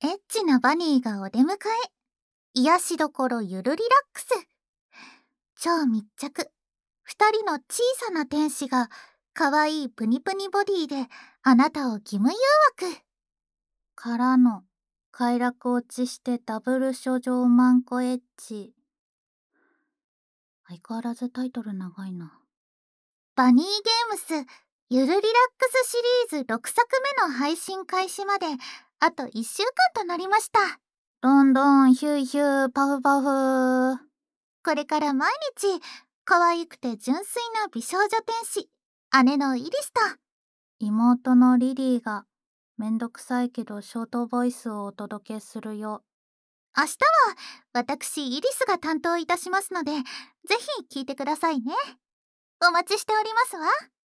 エッチなバニーがお出迎え。癒しどころゆるリラックス。超密着。二人の小さな天使がかわいいプニプニボディであなたを義務誘惑。からの快楽落ちしてダブル処女マンコエッチ。相変わらずタイトル長いな。バニーゲームスゆるリラックスシリーズ6作目の配信開始まであと1週間となりました。どんどんヒューヒューパフパフ。これから毎日可愛くて純粋な美少女天使姉のイリスと妹のリリーがめんどくさいけどショートボイスをお届けするよ。明日は私イリスが担当いたしますので、ぜひ聞いてくださいね。お待ちしておりますわ。